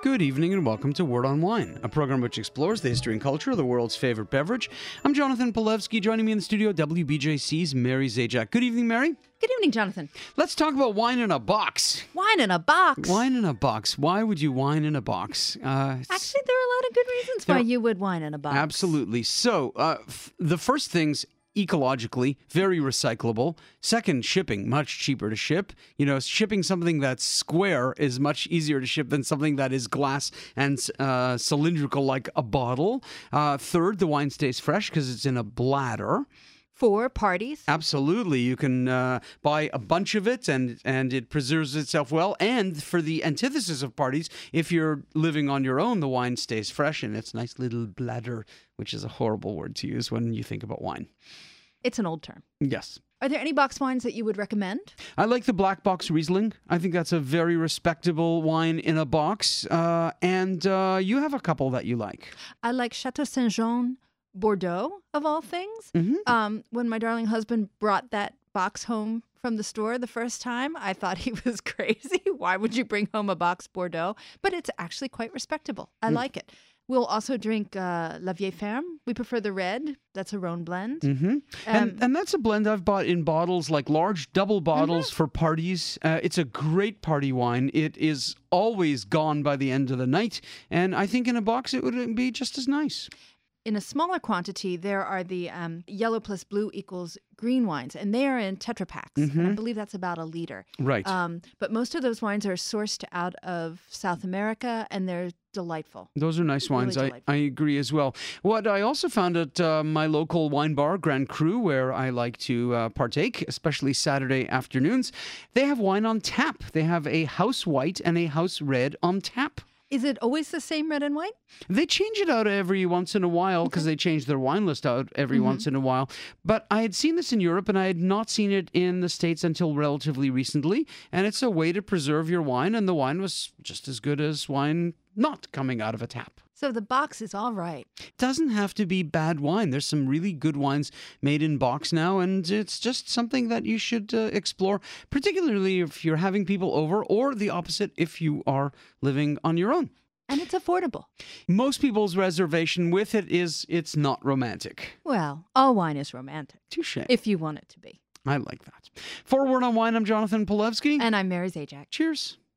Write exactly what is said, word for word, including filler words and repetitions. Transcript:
Good evening and welcome to Word on Wine, a program which explores the history and culture of the world's favorite beverage. I'm Jonathan Polewski. Joining me in the studio, W B J C's Mary Zajac. Good evening, Mary. Good evening, Jonathan. Let's talk about wine in a box. Wine in a box. Wine in a box. Why would you wine in a box? Uh, Actually, there are a lot of good reasons why you would wine in a box. Absolutely. So, uh, f- the first things, ecologically, very recyclable. Second, shipping, much cheaper to ship. You know, shipping something that's square is much easier to ship than something that is glass and uh, cylindrical like a bottle. Uh, third, the wine stays fresh because it's in a bladder. For parties. Absolutely. You can uh, buy a bunch of it and, and it preserves itself well. And for the antithesis of parties, if you're living on your own, the wine stays fresh in its nice little bladder, which is a horrible word to use when you think about wine. It's an old term. Yes. Are there any box wines that you would recommend? I like the Black Box Riesling. I think that's a very respectable wine in a box. Uh, and uh, you have a couple that you like. I like Chateau Saint-Jean Bordeaux, of all things. Mm-hmm. Um, when my darling husband brought that box home from the store the first time, I thought he was crazy. Why would you bring home a box Bordeaux? But it's actually quite respectable. I mm. like it. We'll also drink uh, La Vieille Ferme. We prefer the red. That's a Rhone blend. Mm-hmm. Um, and, and that's a blend I've bought in bottles, like large double bottles mm-hmm. for parties. Uh, it's a great party wine. It is always gone by the end of the night. And I think in a box it would be just as nice. In a smaller quantity, there are the um, yellow plus blue equals green wines, and they are in Tetra Paks. Mm-hmm. And I believe that's about a liter. Right. Um, but most of those wines are sourced out of South America, and they're delightful. Those are nice wines. Really I, I agree as well. What I also found at uh, my local wine bar, Grand Cru, where I like to uh, partake, especially Saturday afternoons, they have wine on tap. They have a house white and a house red on tap. Is it always the same red and white? They change it out every once in a while because okay. they change their wine list out every mm-hmm. once in a while. But I had seen this in Europe and I had not seen it in the States until relatively recently. And it's a way to preserve your wine. And the wine was just as good as wine not coming out of a tap. So the box is all right. It doesn't have to be bad wine. There's some really good wines made in box now, and it's just something that you should uh, explore, particularly if you're having people over, or the opposite if you are living on your own. And it's affordable. Most people's reservation with it is it's not romantic. Well, all wine is romantic. Touché. If you want it to be. I like that. For Word on Wine, I'm Jonathan Polewski. And I'm Mary Zajac. Cheers.